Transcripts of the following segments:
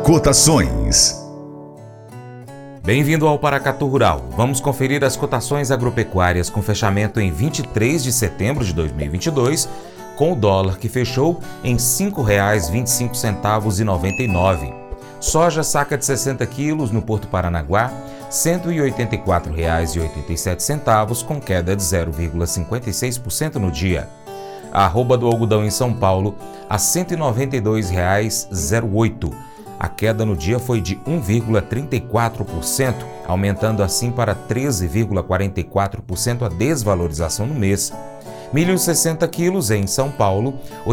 Cotações. Bem-vindo ao Paracatu Rural. Vamos conferir as cotações agropecuárias com fechamento em 23 de setembro de 2022, com o dólar que fechou em R$ 5,25,99. Soja saca de 60 quilos no Porto Paranaguá, R$ 184,87, com queda de 0,56% no dia. A arroba do algodão em São Paulo a R$ 192,08. A queda no dia foi de 1,34%, aumentando assim para 13,44% a desvalorização no mês. Milho 60 quilos em São Paulo, R$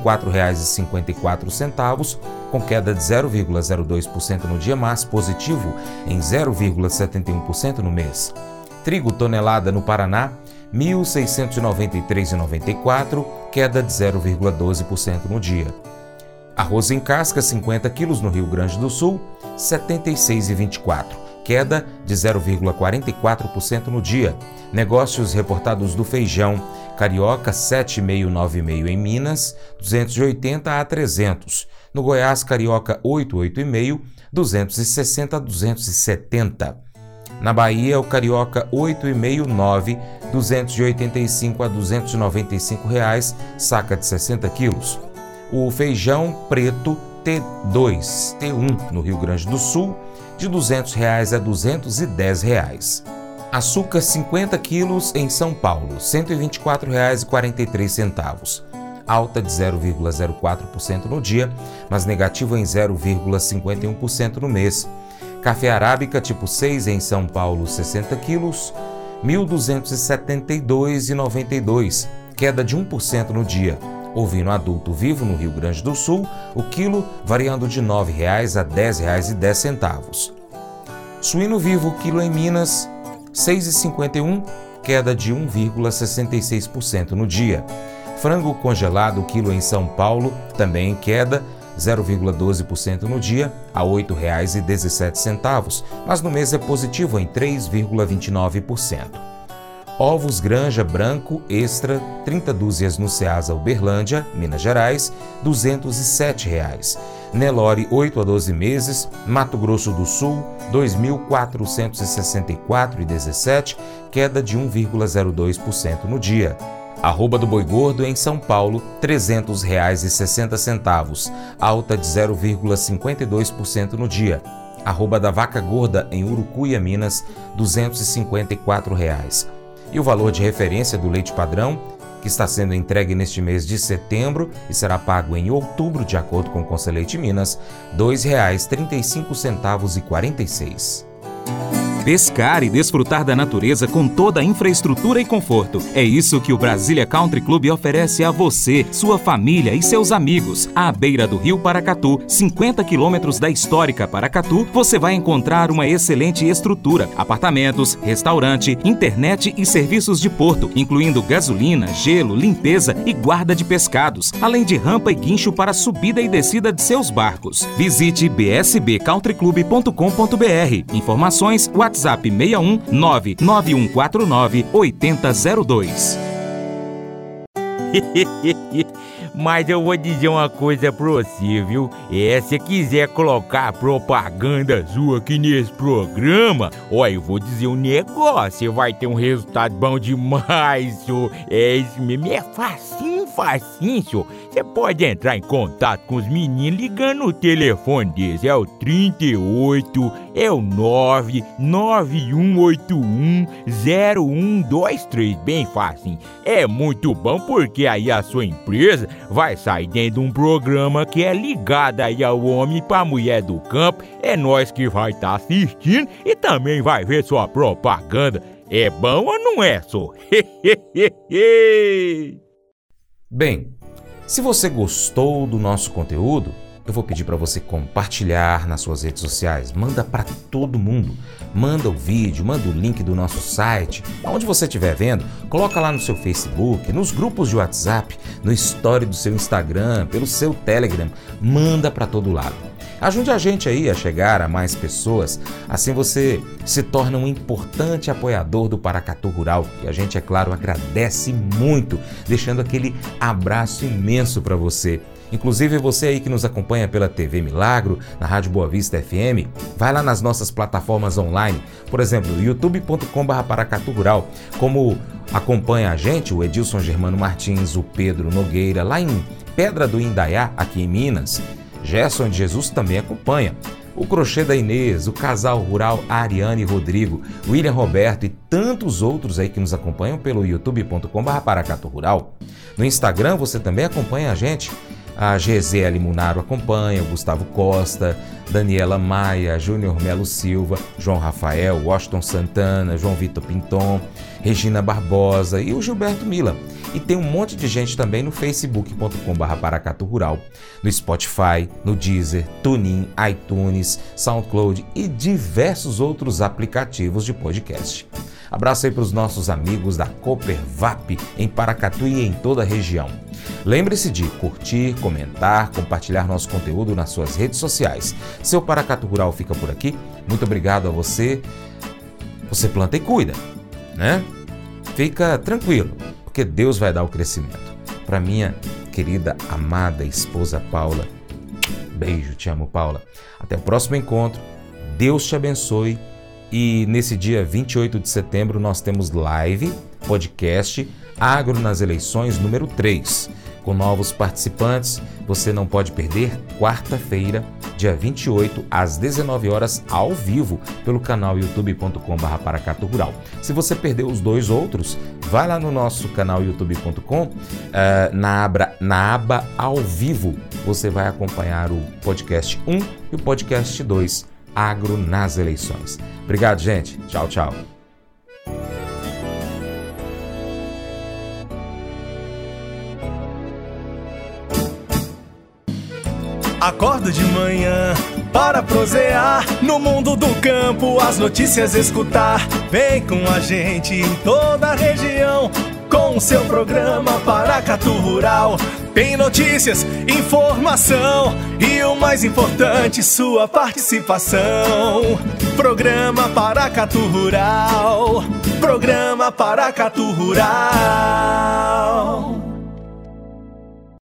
84,54, com queda de 0,02% no dia, mas positivo em 0,71% no mês. Trigo tonelada no Paraná, R$ 1.693,94, queda de 0,12% no dia. Arroz em casca 50 quilos no Rio Grande do Sul, R$ 76,24, queda de 0,44% no dia. Negócios reportados do feijão, carioca 7,5-9,5 em Minas, 280 a 300. No Goiás, carioca 8,5, 260 a 270. Na Bahia, o carioca 8,5-9, 285 a 295 reais, saca de 60 quilos. O feijão preto T2, no Rio Grande do Sul, de R$ 200 a R$ 210. Açúcar 50 quilos em São Paulo, R$ 124,43, alta de 0,04% no dia, mas negativo em 0,51% no mês. Café arábica tipo 6 em São Paulo, 60 quilos, R$ 1.272,92, queda de 1% no dia. Ovino adulto vivo no Rio Grande do Sul, o quilo variando de R$ 9,00 a R$ 10,10. Suíno vivo, quilo em Minas, R$ 6,51, queda de 1,66% no dia. Frango congelado, quilo em São Paulo, também em queda, 0,12% no dia, a R$ 8,17, mas no mês é positivo em 3,29%. Ovos Granja Branco Extra, 30 dúzias no Ceasa Uberlândia, Minas Gerais, R$ 207. Nelore 8 a 12 meses, Mato Grosso do Sul, R$ 2.464,17, queda de 1,02% no dia. Arroba do boi gordo em São Paulo, R$ 300,60, alta de 0,52% no dia. Arroba da vaca gorda em Urucuia, Minas, R$ 254. E o valor de referência do leite padrão, que está sendo entregue neste mês de setembro e será pago em outubro, de acordo com o Conselheite Minas, R$ 2,35,46. Pescar e desfrutar da natureza com toda a infraestrutura e conforto. É isso que o Brasília Country Club oferece a você, sua família e seus amigos. À beira do Rio Paracatu, 50 quilômetros da histórica Paracatu, você vai encontrar uma excelente estrutura, apartamentos, restaurante, internet e serviços de porto, incluindo gasolina, gelo, limpeza e guarda de pescados, além de rampa e guincho para subida e descida de seus barcos. Visite bsbcountryclub.com.br. Informações, WhatsApp 61 99149 8002. Mas eu vou dizer uma coisa pra você, viu? Se quiser colocar propaganda sua aqui nesse programa, olha, eu vou dizer um negócio, você vai ter um resultado bom demais, senhor. Isso mesmo, é facinho, senhor. Você pode entrar em contato com os meninos ligando no telefone deles, é o 38, é o 991810123, bem facinho. É muito bom porque aí a sua empresa vai sair dentro de um programa que é ligado aí ao homem pra mulher do campo. É nós que vai estar assistindo e também vai ver sua propaganda. É bom ou não é, só? Bem, se você gostou do nosso conteúdo, eu vou pedir para você compartilhar nas suas redes sociais. Manda para todo mundo. Manda o vídeo, manda o link do nosso site. Onde você estiver vendo, coloca lá no seu Facebook, nos grupos de WhatsApp, no story do seu Instagram, pelo seu Telegram. Manda para todo lado. Ajude a gente aí a chegar a mais pessoas, assim você se torna um importante apoiador do Paracatu Rural e a gente, é claro, agradece muito, deixando aquele abraço imenso para você. Inclusive você aí que nos acompanha pela TV Milagro, na Rádio Boa Vista FM, vai lá nas nossas plataformas online, por exemplo, youtube.com/Paracatu Rural, como acompanha a gente o Edilson Germano Martins, o Pedro Nogueira, lá em Pedra do Indaiá, aqui em Minas. Gerson de Jesus também acompanha. O Crochê da Inês, o Casal Rural Ariane e Rodrigo, William Roberto e tantos outros aí que nos acompanham pelo youtube.com/Paracatu Rural. No Instagram você também acompanha a gente. A Gisele Munaro acompanha, o Gustavo Costa, Daniela Maia, Júnior Melo Silva, João Rafael, Washington Santana, João Vitor Pinton, Regina Barbosa e o Gilberto Mila. E tem um monte de gente também no facebook.com/Paracatu Rural, no Spotify, no Deezer, TuneIn, iTunes, SoundCloud e diversos outros aplicativos de podcast. Abraço aí para os nossos amigos da Copervap em Paracatu e em toda a região. Lembre-se de curtir, comentar, compartilhar nosso conteúdo nas suas redes sociais. Seu Paracatu Rural fica por aqui. Muito obrigado a você. Você planta e cuida, né? Fica tranquilo, porque Deus vai dar o crescimento. Para minha querida, amada esposa Paula, beijo, te amo, Paula. Até o próximo encontro. Deus te abençoe. E nesse dia 28 de setembro nós temos live, podcast, Agro nas Eleições número 3. Com novos participantes, você não pode perder, quarta-feira, dia 28, às 19 horas, ao vivo, pelo canal youtube.com/Paracatu Rural. Se você perdeu os dois outros, vai lá no nosso canal youtube.com, na aba ao vivo, você vai acompanhar o podcast 1 e o podcast 2, Agro nas Eleições. Obrigado, gente. Tchau, tchau. Acordo de manhã para prosear no mundo do campo, as notícias escutar. Vem com a gente em toda a região com o seu programa Paracatu Rural. Tem notícias, informação e o mais importante, sua participação. Programa Paracatu Rural. Programa Paracatu Rural.